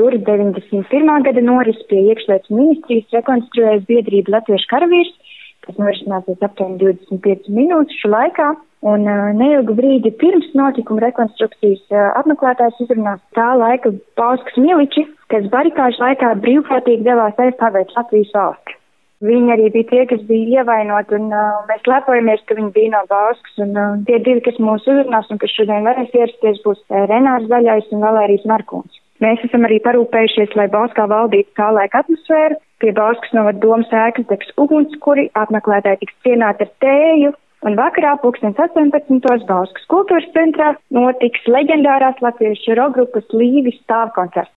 kur 91. gada noris pie iekšlietu ministrijas rekonstruējas biedrība Latviešu karavīrs, kas norisināsies aptuveni 25 minūšu laikā. Un neilgu brīdi pirms notikuma rekonstrukcijas apmeklētājs izrunās tā laika Bauskas miliči, kas barikāžu laikā brīvprātīgi devās aizstāvēt Latvijas valsti. Viņi arī bija tie, kas bija ievainoti, un mēs lepojamies, ka viņi bija no Bauskas. Un tie divi, kas mūs uzrunās un kas šodien varēs ierasties, būs Renārs Zaļais un Valērijas Markūns. Mēs esam arī parūpējušies, lai Bauskā valdītu tā laika atmosfēru. Pie Bauskas novada domas ēkas degs ugunskuri, apmeklētāji tiks cienāti ar tēju. Un vakarā 18. Bauskas kultūras centrā notiks leģendārās latviešu roka grupas Līvis stāvkoncerts.